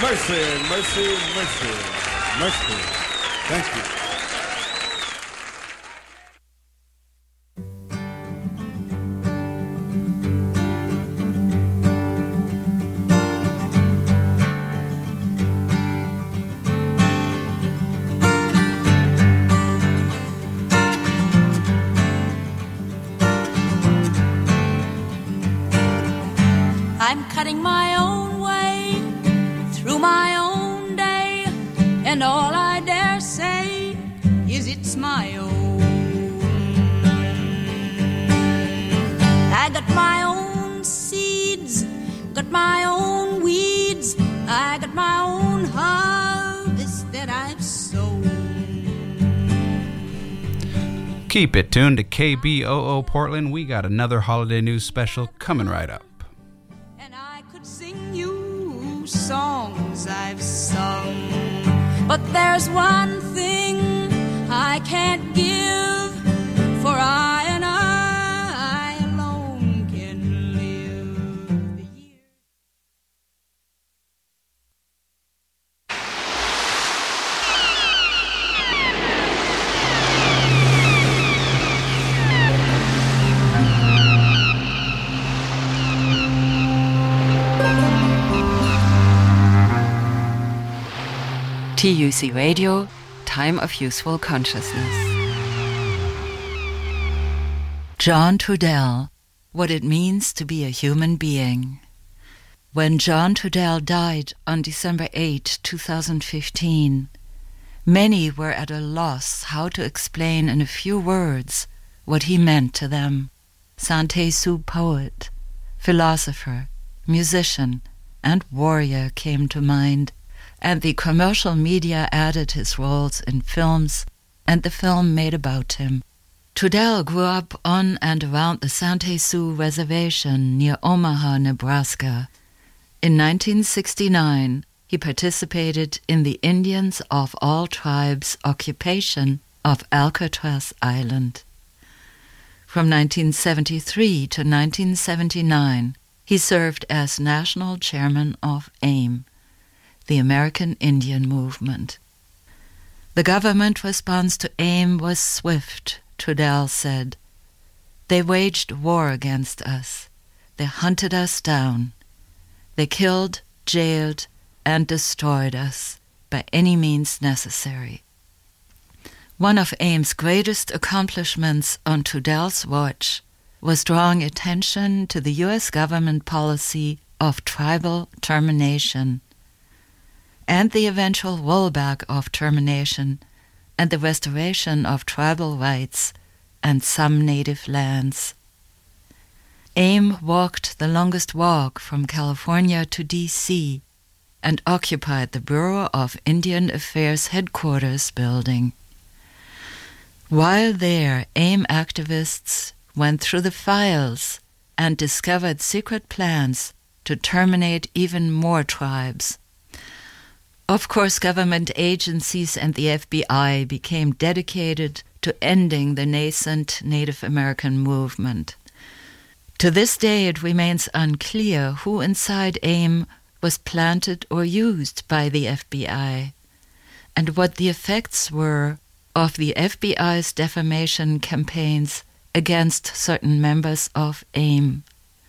Mercy, mercy, mercy, mercy. Thank you. I'm cutting my own way through my own day, and all I dare say is it's my own. I got my own seeds, got my own weeds, I got my own harvest that I've sown. Keep it tuned to KBOO Portland. We got another holiday news special coming right up. Songs I've sung, but there's one thing I can't give, for I and I alone can live the year. TUC Radio, Time of Useful Consciousness. John Trudell, What It Means to Be a Human Being. When John Trudell died on December 8, 2015, many were at a loss how to explain in a few words what he meant to them. Sante Sioux poet, philosopher, musician, and warrior came to mind, and the commercial media added his roles in films and the film made about him. Trudell grew up on and around the Sante Sioux Reservation near Omaha, Nebraska. In 1969, he participated in the Indians of all tribes' occupation of Alcatraz Island. From 1973 to 1979, he served as national chairman of AIM, the American Indian Movement. The government response to AIM was swift, Trudell said. They waged war against us. They hunted us down. They killed, jailed, and destroyed us by any means necessary. One of AIM's greatest accomplishments on Trudell's watch was drawing attention to the U.S. government policy of tribal termination, and the eventual rollback of termination and the restoration of tribal rights and some native lands. AIM walked the longest walk from California to D.C. and occupied the Bureau of Indian Affairs headquarters building. While there, AIM activists went through the files and discovered secret plans to terminate even more tribes. Of course, government agencies and the FBI became dedicated to ending the nascent Native American movement. To this day, it remains unclear who inside AIM was planted or used by the FBI, and what the effects were of the FBI's defamation campaigns against certain members of AIM.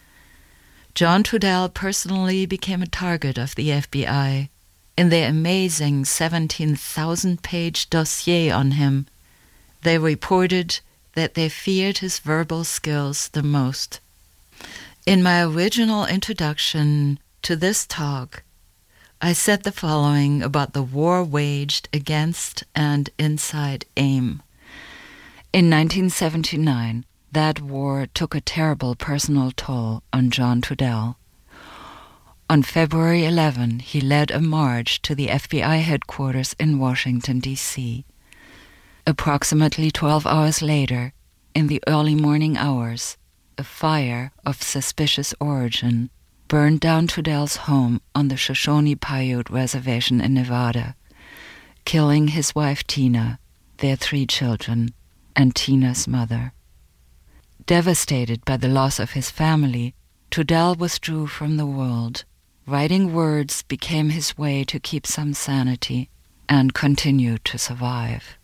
John Trudell personally became a target of the FBI. In their amazing 17,000-page dossier on him, they reported that they feared his verbal skills the most. In my original introduction to this talk, I said the following about the war waged against and inside AIM. In 1979, that war took a terrible personal toll on John Trudell. On February 11, he led a march to the FBI headquarters in Washington, D.C. Approximately 12 hours later, in the early morning hours, a fire of suspicious origin burned down Trudell's home on the Shoshone-Paiute Reservation in Nevada, killing his wife Tina, their 3 children, and Tina's mother. Devastated by the loss of his family, Trudell withdrew from the world. Writing words became his way to keep some sanity and continue to survive.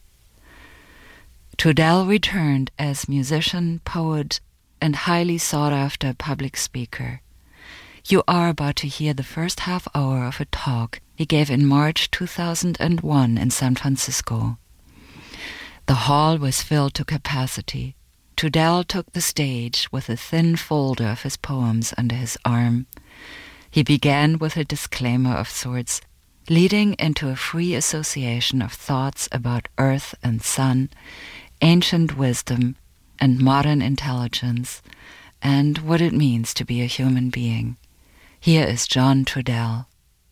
Trudell returned as musician, poet, and highly sought-after public speaker. You are about to hear the first half hour of a talk he gave in March 2001 in San Francisco. The hall was filled to capacity. Trudell took the stage with a thin folder of his poems under his arm. He began with a disclaimer of sorts, leading into a free association of thoughts about earth and sun, ancient wisdom and modern intelligence, and what it means to be a human being. Here is John Trudell.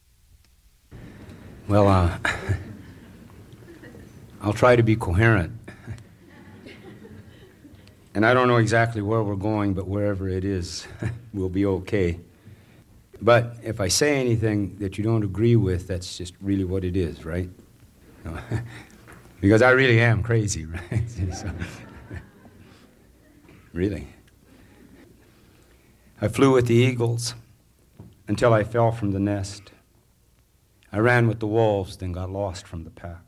Well, I'll try to be coherent. And I don't know exactly where we're going, but wherever it is, we'll be okay. But if I say anything that you don't agree with, that's just really what it is, right? No. Because I really am crazy, right? So, really. I flew with the eagles until I fell from the nest. I ran with the wolves, then got lost from the pack.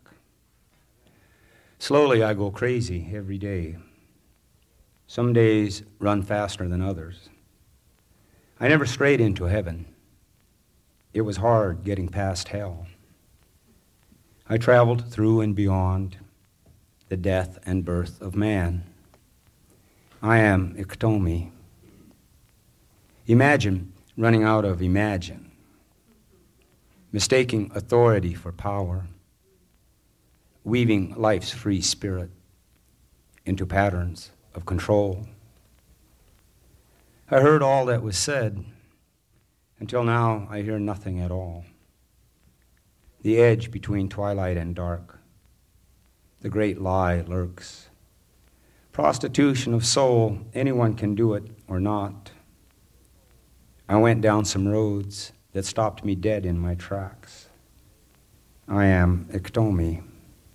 Slowly I go crazy every day. Some days run faster than others. I never strayed into heaven. It was hard getting past hell. I traveled through and beyond the death and birth of man. I am Iktomi. Imagine running out of imagine, mistaking authority for power, weaving life's free spirit into patterns of control. I heard all that was said. Until now, I hear nothing at all. The edge between twilight and dark, the great lie lurks. Prostitution of soul, anyone can do it or not. I went down some roads that stopped me dead in my tracks. I am Iktomi.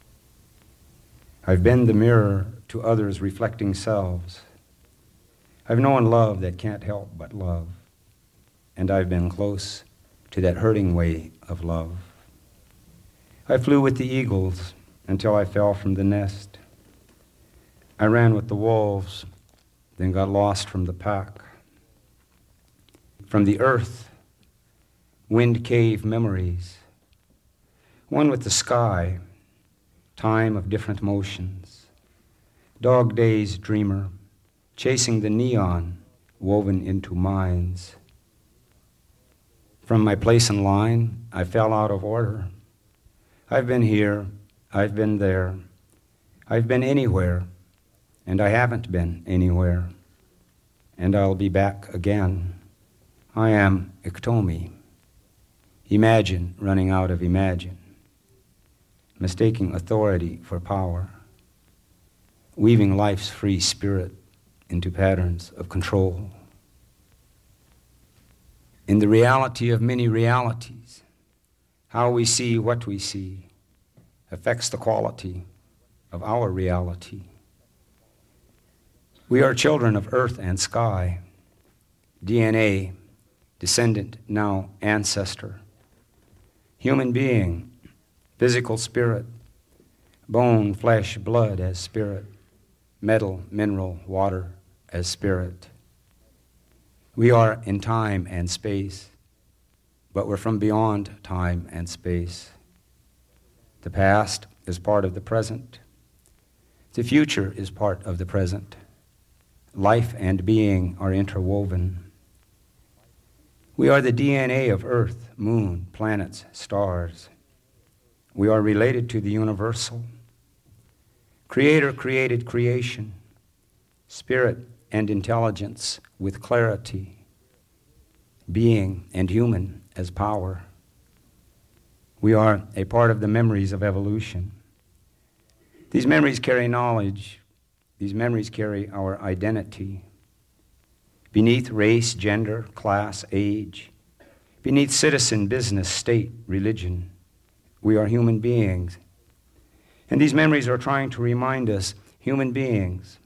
I've been the mirror to others' reflecting selves. I've known love that can't help but love, and I've been close to that hurting way of love. I flew with the eagles until I fell from the nest. I ran with the wolves, then got lost from the pack. From the earth, wind cave memories, one with the sky, time of different motions, dog days dreamer, chasing the neon woven into minds. From my place in line, I fell out of order. I've been here, I've been there, I've been anywhere, and I haven't been anywhere, and I'll be back again. I am Iktomi. Imagine running out of imagine, mistaking authority for power, weaving life's free spirit into patterns of control. In the reality of many realities, how we see what we see affects the quality of our reality. We are children of earth and sky, DNA, descendant, now ancestor, human being, physical spirit, bone, flesh, blood as spirit, metal, mineral, water as spirit. We are in time and space, but we're from beyond time and space. The past is part of the present. The future is part of the present. Life and being are interwoven. We are the DNA of Earth, moon, planets, stars. We are related to the universal. Creator created creation, spirit and intelligence with clarity, being and human as power. We are a part of the memories of evolution. These memories carry knowledge. These memories carry our identity. Beneath race, gender, class, age, beneath citizen, business, state, religion, we are human beings. And these memories are trying to remind us, human beings,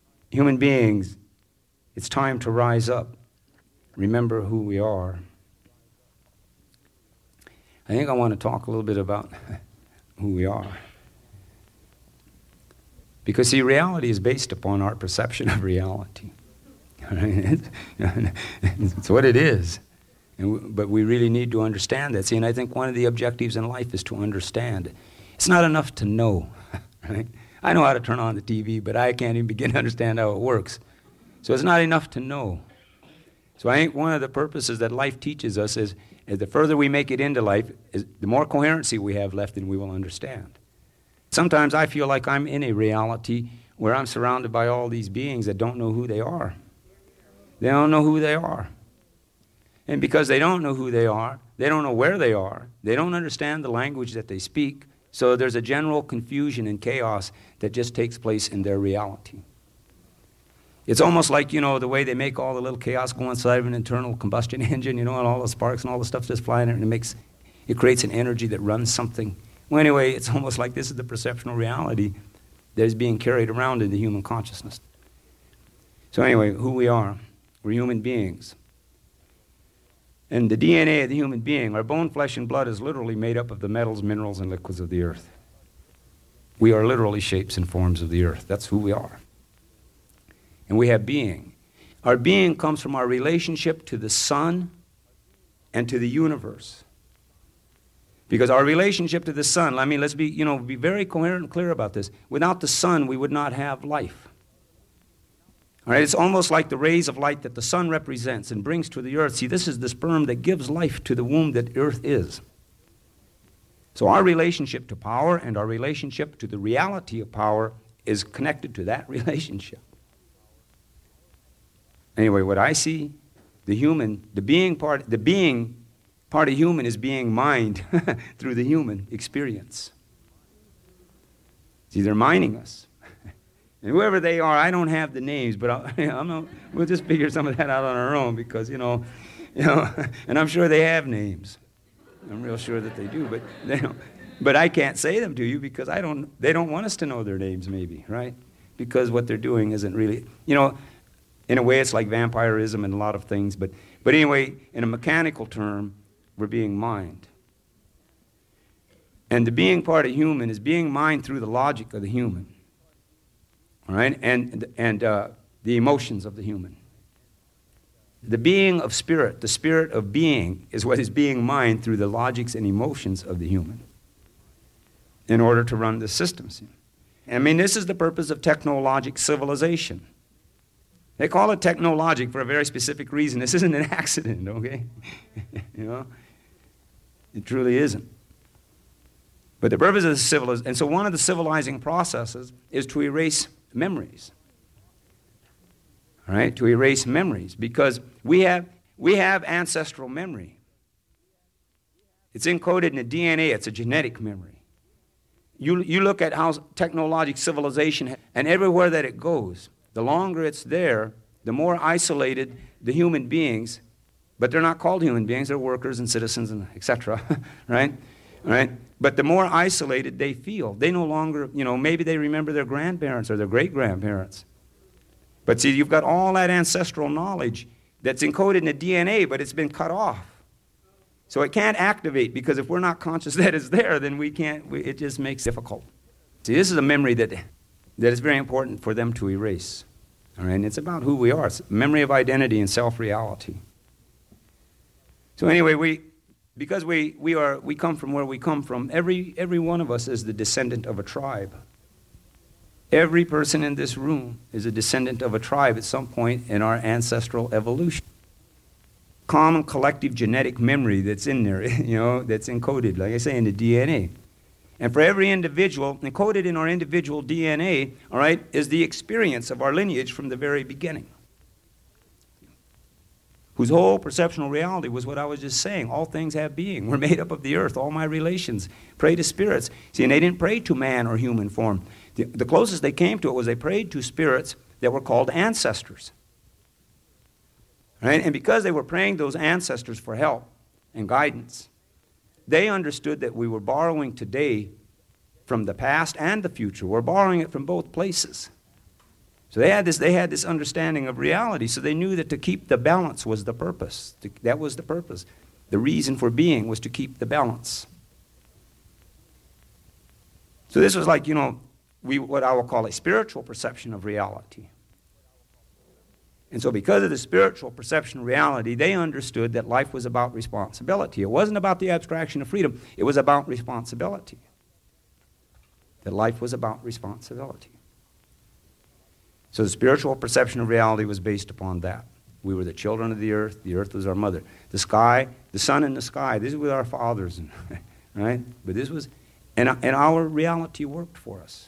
it's time to rise up, remember who we are. I think I want to talk a little bit about who we are. Because, see, reality is based upon our perception of reality. It's what it is. But we really need to understand that. See, and I think one of the objectives in life is to understand. It's not enough to know. Right? I know how to turn on the TV, but I can't even begin to understand how it works. So it's not enough to know. So I think one of the purposes that life teaches us is the further we make it into life, the more coherency we have left, and we will understand. Sometimes I feel like I'm in a reality where I'm surrounded by all these beings that don't know who they are. They don't know who they are. And because they don't know who they are, they don't know where they are, they don't understand the language that they speak, so there's a general confusion and chaos that just takes place in their reality. It's almost like, the way they make all the little chaos go inside of an internal combustion engine, and all the sparks and all the stuff just flying there, and it creates an energy that runs something. Well, anyway, it's almost like this is the perceptual reality that is being carried around in the human consciousness. So anyway, who we are. We're human beings. And the DNA of the human being, our bone, flesh, and blood is literally made up of the metals, minerals, and liquids of the earth. We are literally shapes and forms of the earth. That's who we are. And we have being. Our being comes from our relationship to the sun and to the universe. Because our relationship to the sun, let's be very coherent and clear about this. Without the sun, we would not have life. All right, it's almost like the rays of light that the sun represents and brings to the earth. See, this is the sperm that gives life to the womb that earth is. So our relationship to power and our relationship to the reality of power is connected to that relationship. Anyway, what I see, the being part of human is being mined through the human experience. See, they're mining us. And whoever they are, I don't have the names, but we'll just figure some of that out on our own because, and I'm sure they have names. I'm real sure that they do, but they don't. But I can't say them to you because they don't want us to know their names maybe, right? Because what they're doing isn't really, in a way it's like vampirism and a lot of things, but anyway, in a mechanical term, we're being mined. And the being part of human is being mined through the logic of the human. All right, and the emotions of the human. The being of spirit, the spirit of being, is what is being mined through the logics and emotions of the human in order to run the systems. This is the purpose of technologic civilization. They call it technologic for a very specific reason. This isn't an accident, okay? It truly isn't. But the purpose of civilization, and so one of the civilizing processes is to erase memories. All right, to erase memories, because we have ancestral memory. It's encoded in the DNA. It's a genetic memory. You look at how technological civilization, and everywhere that it goes, the longer it's there, the more isolated the human beings, but they're not called human beings, they're workers and citizens and etc., right? All right? But the more isolated they feel, they no longer, maybe they remember their grandparents or their great-grandparents. But see, you've got all that ancestral knowledge that's encoded in the DNA, but it's been cut off. So it can't activate, because if we're not conscious that it's there, then it just makes it difficult. See, this is a memory that is very important for them to erase. All right? And it's about who we are. It's a memory of identity and self-reality. So anyway, because we come from where we come from, every one of us is the descendant of a tribe. Every person in this room is a descendant of a tribe at some point in our ancestral evolution. Common collective genetic memory that's in there, that's encoded, like I say, in the DNA. And for every individual, encoded in our individual DNA, all right, is the experience of our lineage from the very beginning, whose whole perceptual reality was what I was just saying. All things have being. We're made up of the earth. All my relations pray to spirits. See, and they didn't pray to man or human form. The closest they came to it was they prayed to spirits that were called ancestors. Right? And because they were praying those ancestors for help and guidance, they understood that we were borrowing today from the past and the future. We're borrowing it from both places. So they had this understanding of reality, so they knew that to keep the balance was the purpose. That was the purpose. The reason for being was to keep the balance. So this was like, what I will call a spiritual perception of reality. And so because of the spiritual perception of reality, they understood that life was about responsibility. It wasn't about the abstraction of freedom. It was about responsibility. That life was about responsibility. So the spiritual perception of reality was based upon that. We were the children of the earth was our mother. The sky, the sun and the sky, these were our fathers, right? But this was, and our reality worked for us.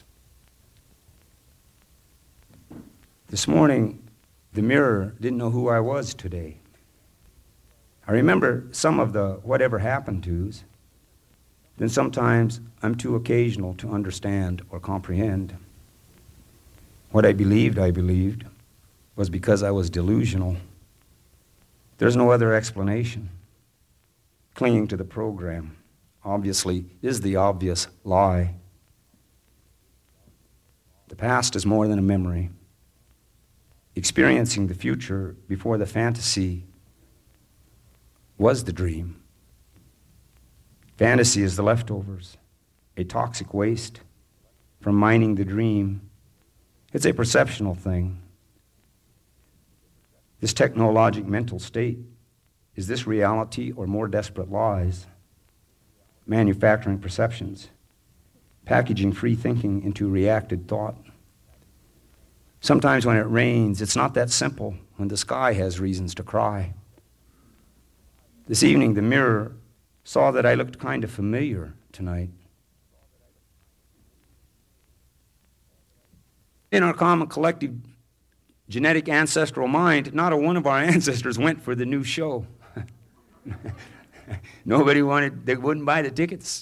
This morning, the mirror didn't know who I was today. I remember some of the whatever happened to's. Then sometimes I'm too occasional to understand or comprehend. What I believed was because I was delusional. There's no other explanation. Clinging to the program, obviously, is the obvious lie. The past is more than a memory. Experiencing the future before the fantasy was the dream. Fantasy is the leftovers, a toxic waste from mining the dream. It's a perceptional thing. This technologic mental state, is this reality or more desperate lies? Manufacturing perceptions, packaging free thinking into reacted thought. Sometimes when it rains, it's not that simple when the sky has reasons to cry. This evening, the mirror saw that I looked kind of familiar tonight. In our common collective genetic ancestral mind, not a one of our ancestors went for the new show. Nobody wanted, they wouldn't buy the tickets.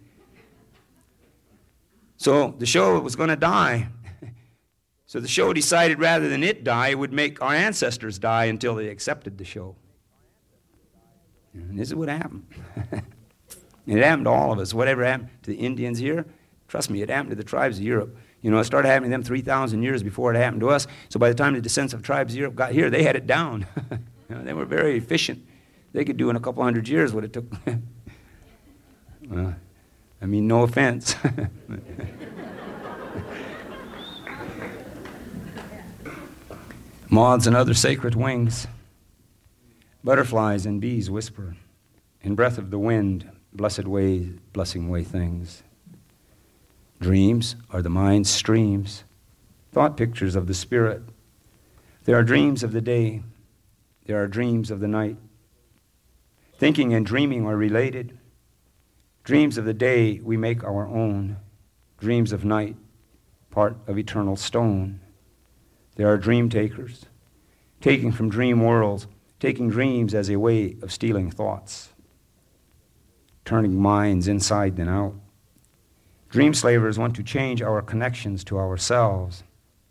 So the show was going to die. So the show decided rather than it die, it would make our ancestors die until they accepted the show. And this is what happened. It happened to all of us. Whatever happened to the Indians here, trust me, it happened to the tribes of Europe. It started happening to them 3,000 years before it happened to us. So by the time the descendants of tribes of Europe got here, they had it down. They were very efficient. They could do in a couple hundred years what it took. Well, no offense. Moths and other sacred wings, butterflies and bees whisper, in breath of the wind, blessed ways, blessing way things. Dreams are the mind's streams, thought pictures of the spirit. There are dreams of the day, there are dreams of the night. Thinking and dreaming are related. Dreams of the day we make our own, dreams of night, part of eternal stone. There are dream takers, taking from dream worlds, taking dreams as a way of stealing thoughts, turning minds inside and out. Dream slavers want to change our connections to ourselves,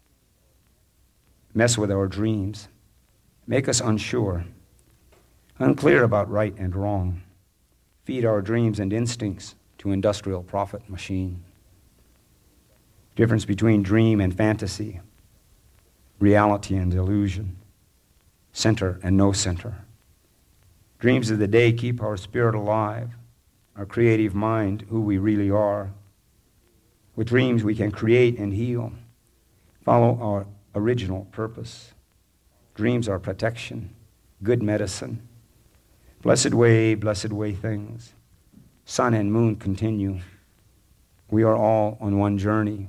mess with our dreams, make us unsure, unclear about right and wrong, feed our dreams and instincts to industrial profit machine. Difference between dream and fantasy, reality and illusion, center and no center. Dreams of the day keep our spirit alive, our creative mind, who we really are. With dreams we can create and heal, follow our original purpose. Dreams are protection, good medicine. Blessed way things. Sun and moon continue. We are all on one journey.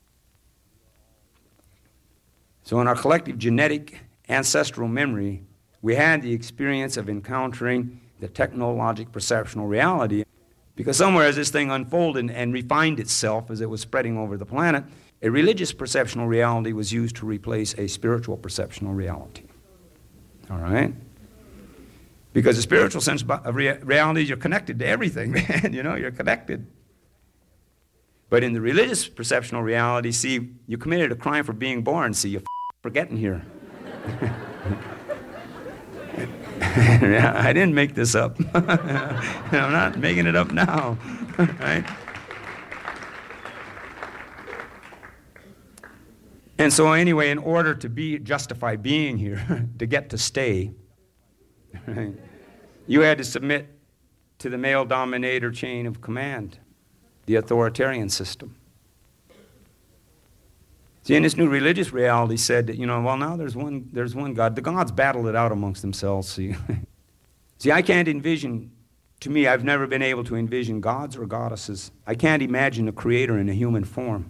So in our collective genetic ancestral memory, we had the experience of encountering the technologic perceptional reality, because somewhere as this thing unfolded and refined itself as it was spreading over the planet, a religious perceptional reality was used to replace a spiritual perceptional reality. All right? Because the spiritual sense of reality, you're connected to everything, man. You're connected. But in the religious perceptional reality, see, you committed a crime for being born, see, you're for getting here. I didn't make this up. I'm not making it up now, right? And so anyway, in order to justify being here, to get to stay, right? You had to submit to the male dominator chain of command, the authoritarian system. See, and this new religious reality said that, well, now there's one God. The gods battled it out amongst themselves, see. See, I can't envision, to me, I've never been able to envision gods or goddesses. I can't imagine a creator in a human form.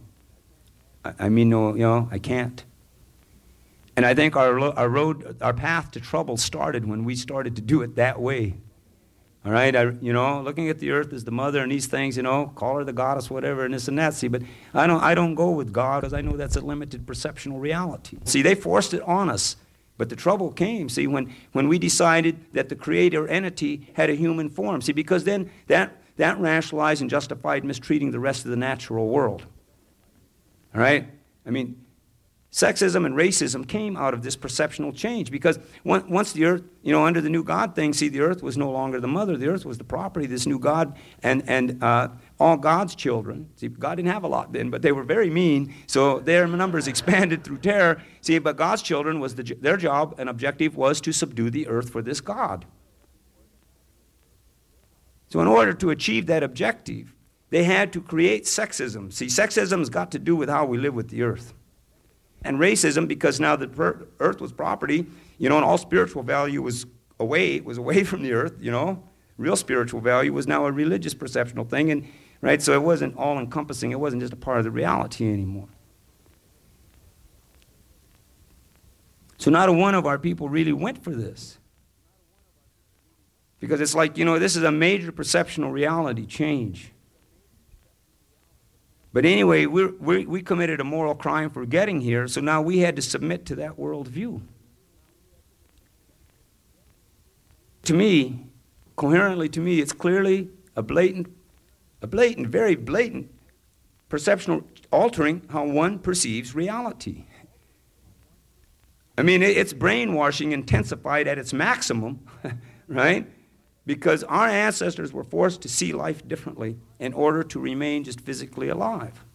I can't. And I think our path to trouble started when we started to do it that way. All right, looking at the earth as the mother and these things, call her the goddess, whatever, and this and that. See, but I don't go with God because I know that's a limited perceptual reality. See, they forced it on us, but the trouble came. See, when we decided that the creator entity had a human form. See, because then that rationalized and justified mistreating the rest of the natural world. All right, sexism and racism came out of this perceptual change because once the earth, under the new God thing, see, the earth was no longer the mother. The earth was the property of this new God and all God's children. See, God didn't have a lot then, but they were very mean, so their numbers expanded through terror. See, but God's children, their job and objective was to subdue the earth for this God. So in order to achieve that objective, they had to create sexism. See, sexism's got to do with how we live with the earth. And racism, because now the earth was property, and all spiritual value was away from the earth, Real spiritual value was now a religious perceptual thing, and right, so it wasn't all-encompassing. It wasn't just a part of the reality anymore. So not a one of our people really went for this. Because it's like, this is a major perceptual reality change. But anyway, we committed a moral crime for getting here, so now we had to submit to that worldview. To me, coherently to me, it's clearly a blatant, very blatant perceptual altering how one perceives reality. It's brainwashing intensified at its maximum, right? Because our ancestors were forced to see life differently in order to remain just physically alive.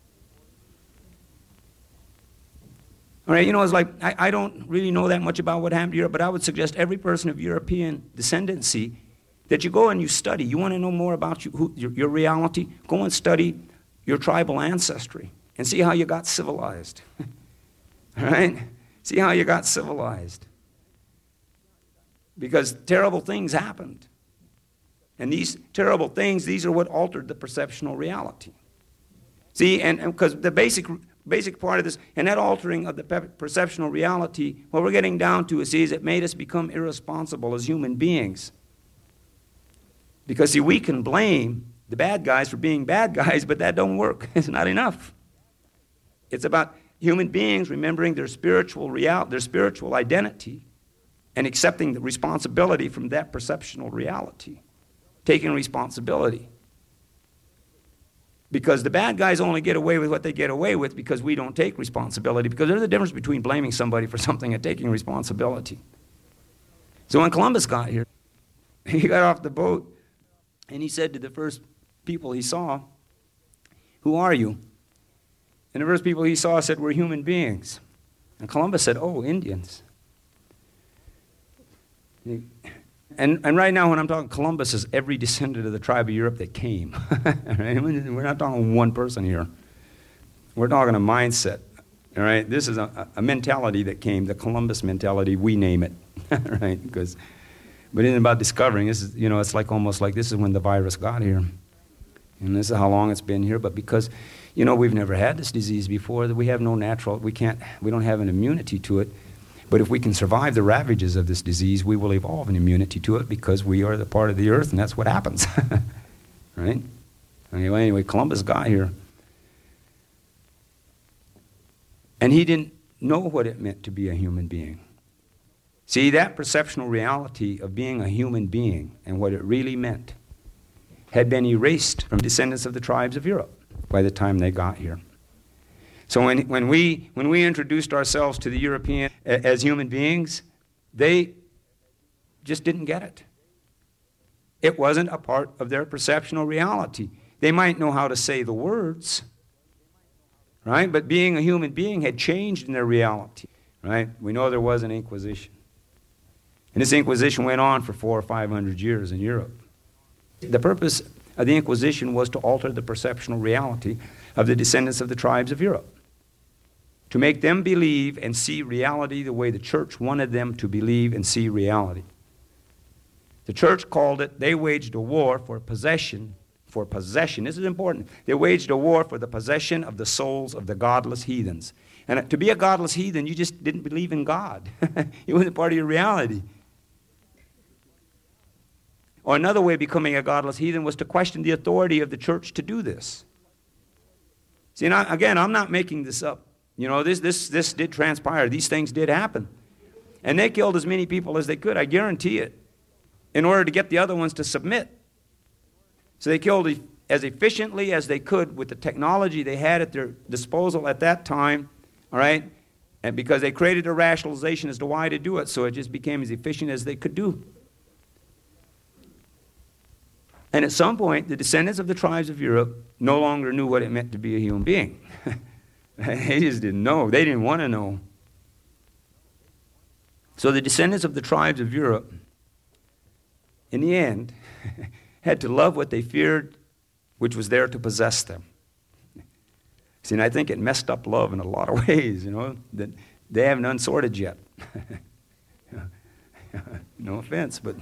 All right, it's like, I don't really know that much about what happened to Europe, but I would suggest every person of European descendancy that you go and you study. You want to know more about your reality? Go and study your tribal ancestry and see how you got civilized. All right? See how you got civilized. Because terrible things happened. And these terrible things, these are what altered the perceptual reality. See, and because the basic part of this, and that altering of the perceptual reality, what we're getting down to is it made us become irresponsible as human beings. Because, see, we can blame the bad guys for being bad guys, but that don't work. It's not enough. It's about human beings remembering their spiritual identity and accepting the responsibility from that perceptual reality. Taking responsibility. Because the bad guys only get away with what they get away with because we don't take responsibility. Because there's a difference between blaming somebody for something and taking responsibility. So when Columbus got here, he got off the boat and he said to the first people he saw, "Who are you?" And the first people he saw said, "We're human beings." And Columbus said, "Oh, Indians." And right now, when I'm talking, Columbus is every descendant of the tribe of Europe that came. Right? We're not talking one person here. We're talking a mindset. All right? This is a mentality that came, the Columbus mentality, we name it. Right? But it isn't about discovering. This is, it's like almost like this is when the virus got here. And this is how long it's been here. But because, we've never had this disease before, that we have no we don't have an immunity to it. But if we can survive the ravages of this disease, we will evolve an immunity to it because we are the part of the earth, and that's what happens. Right? Anyway, Columbus got here. And he didn't know what it meant to be a human being. See, that perceptual reality of being a human being and what it really meant had been erased from descendants of the tribes of Europe by the time they got here. So when we introduced ourselves to the European as human beings, they just didn't get it. It wasn't a part of their perceptual reality. They might know how to say the words, right? But being a human being had changed in their reality, right? We know there was an Inquisition. And this Inquisition went on for 400 or 500 years in Europe. The purpose of the Inquisition was to alter the perceptual reality of the descendants of the tribes of Europe, to make them believe and see reality the way the church wanted them to believe and see reality. The church called it, they waged a war for possession. This is important. They waged a war for the possession of the souls of the godless heathens. And to be a godless heathen, you just didn't believe in God. It wasn't part of your reality. Or another way of becoming a godless heathen was to question the authority of the church to do this. See, now, again, I'm not making this up. You know, this did transpire. These things did happen. And they killed as many people as they could, I guarantee it, in order to get the other ones to submit. So they killed as efficiently as they could with the technology they had at their disposal at that time, all right? And because they created a rationalization as to why to do it, so it just became as efficient as they could do. And at some point, the descendants of the tribes of Europe no longer knew what it meant to be a human being. They just didn't know. They didn't want to know. So the descendants of the tribes of Europe, in the end, had to love what they feared, which was there to possess them. See, and I think it messed up love in a lot of ways, you know, that they haven't unsorted yet. No offense, but...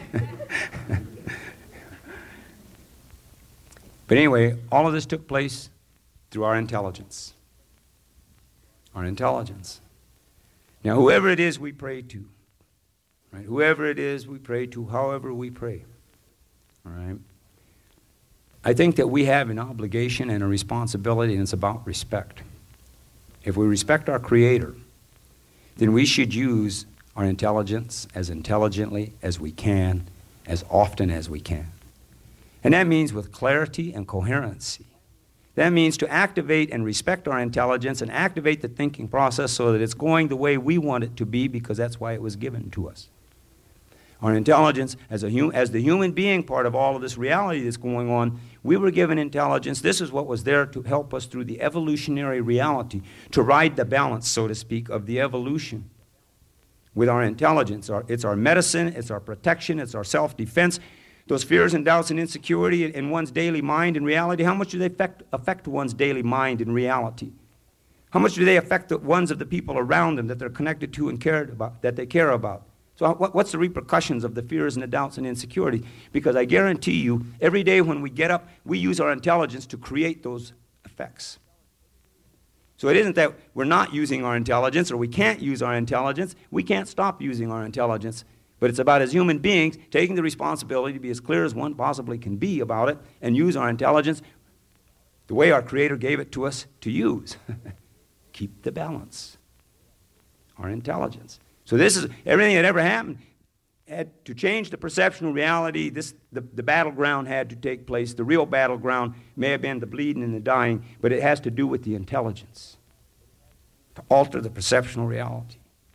But anyway, all of this took place through our intelligence. Our intelligence. Now, whoever it is we pray to, right? Whoever it is we pray to, however we pray, all right? I think that we have an obligation and a responsibility, and it's about respect. If we respect our Creator, then we should use our intelligence as intelligently as we can, as often as we can. And that means with clarity and coherency. That means to activate and respect our intelligence and activate the thinking process so that it's going the way we want it to be, because that's why it was given to us. Our intelligence, as the human being part of all of this reality that's going on, we were given intelligence. This is what was there to help us through the evolutionary reality, to ride the balance, so to speak, of the evolution. With our intelligence, it's our medicine, it's our protection, it's our self-defense. Those fears and doubts and insecurity in one's daily mind and reality, how much do they affect one's daily mind and reality? How much do they affect the ones of the people around them that they're connected to and cared about, that they care about? So what's the repercussions of the fears and the doubts and insecurity? Because I guarantee you, every day when we get up, we use our intelligence to create those effects. So it isn't that we're not using our intelligence or we can't use our intelligence. We can't stop using our intelligence. But it's about, as human beings, taking the responsibility to be as clear as one possibly can be about it and use our intelligence the way our Creator gave it to us to use. Keep the balance. Our intelligence. So this is everything that ever happened had to change the perceptual reality. The battleground had to take place. The real battleground may have been the bleeding and the dying, but it has to do with the intelligence to alter the perceptual reality.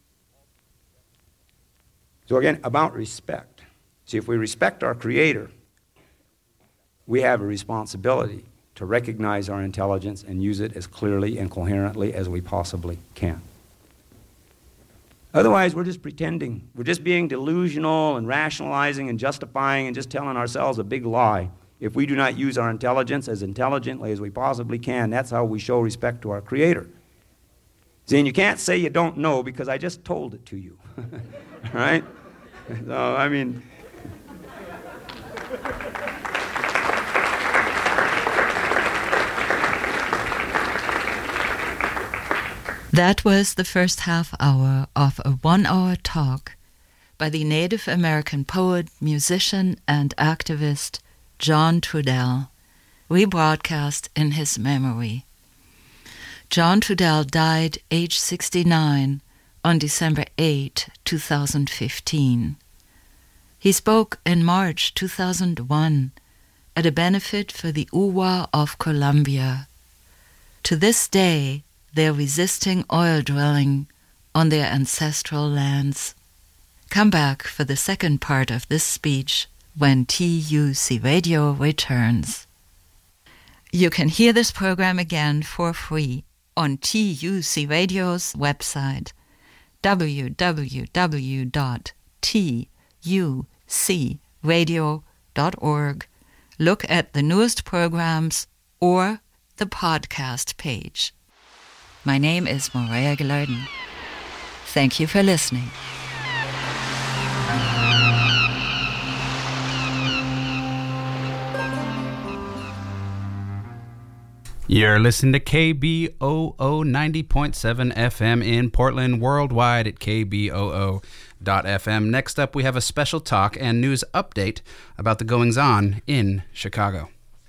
So again, about respect. See, if we respect our Creator, we have a responsibility to recognize our intelligence and use it as clearly and coherently as we possibly can. Otherwise, we're just pretending. We're just being delusional and rationalizing and justifying and just telling ourselves a big lie. If we do not use our intelligence as intelligently as we possibly can, that's how we show respect to our Creator. See, and you can't say you don't know because I just told it to you. Right? So, I mean... That was the first half hour of a 1-hour talk by the Native American poet, musician, and activist John Trudell, rebroadcast in his memory. John Trudell died age 69 on December 8, 2015. He spoke in March 2001 at a benefit for the Uwa of Colombia. To this day, they're resisting oil drilling on their ancestral lands. Come back for the second part of this speech when TUC Radio returns. You can hear this program again for free on TUC Radio's website, www.tucradio.org. tucradio.org. Look at the newest programs or the podcast page. My name is Maria Gilardin. Thank you for listening. You're listening to KBOO 90.7 FM in Portland, worldwide at kboo.fm. Next up, we have a special talk and news update about the goings-on in Chicago.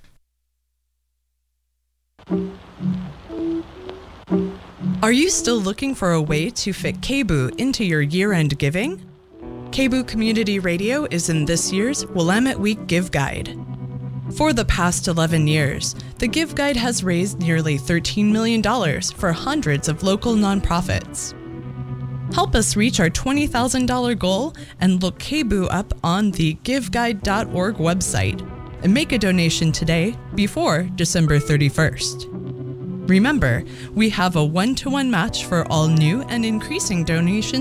Are you still looking for a way to fit KBOO into your year-end giving? KBOO Community Radio is in this year's Willamette Week Give Guide. For the past 11 years, the Give Guide has raised nearly $13 million for hundreds of local nonprofits. Help us reach our $20,000 goal and look KBOO up on the giveguide.org website and make a donation today before December 31st. Remember, we have a 1-to-1 match for all new and increasing donations